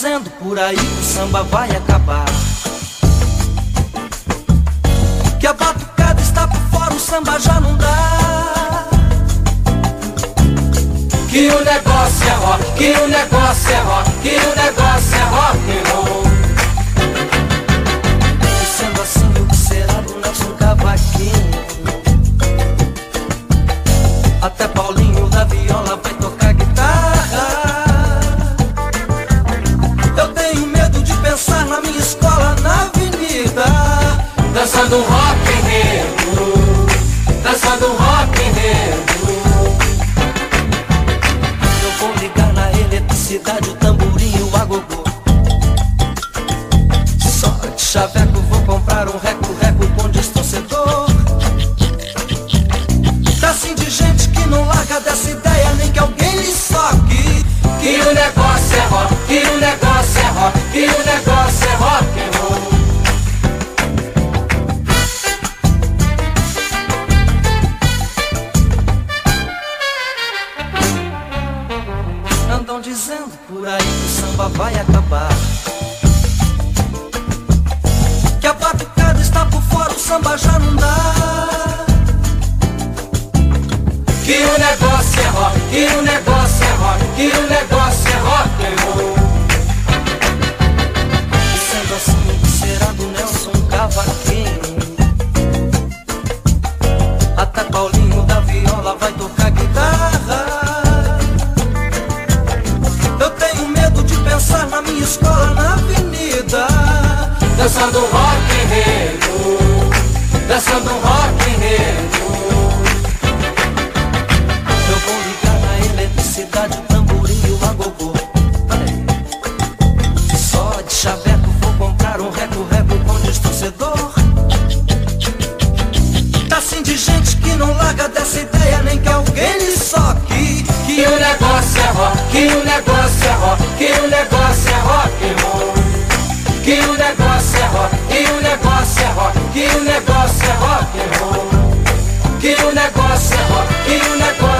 dizendo por aí que o samba vai acabar, que a batucada está por fora, o samba já não dá, que o negócio é rock, que o negócio é rock, que o negócio é rock and roll. E sendo assim, o que será do Nelson Cavaquinho? Até Paulinho da viola vai tocar guitarra. Eu tenho medo de pensar na minha escola, na avenida, dançando rock enredo, dançando rock enredo. Eu vou ligar na eletricidade, o tamborim e o agogô. Só de chaveco vou comprar um reco-reco com distorcedor. Tá assim de gente que não larga dessa ideia, nem que alguém lhe soque. Que o negócio é rock, que o negócio é rock, que o negócio é rock and roll. Andam dizendo por aí que o samba vai acabar, que a batucada está por fora, o samba já não dá, que o negócio é rock, que o negócio é rock, que o negócio é rock and roll. E sendo assim, o que será do Nelson Cavaquinho? Até Paulinho da viola vai tocar guitarra. Eu tenho medo de pensar na minha escola, na avenida, Dançando rock enredo, dançando rock enredo. eu vou ligar na eletricidade, o tamborim e o agogô. Só de chaveco vou comprar um reco-reco com distorcedor. Tá assim de gente que não larga dessa ideia, nem que alguém lhe soque. Que o negócio é rock, que o negócio é rock, que o negócio é rock and roll. Que o negócio é rock, que o negócio é rock, que o negócio é rock and roll. Que o negócio é rock, que o negócio